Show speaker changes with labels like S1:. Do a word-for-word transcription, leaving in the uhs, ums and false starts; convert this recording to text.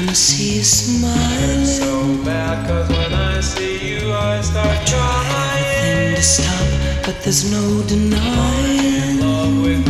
S1: wanna see you smiling.
S2: It's so bad, cause when I see you I start
S1: Try everything
S2: crying.
S1: to stop, but there's no denying.
S2: In love with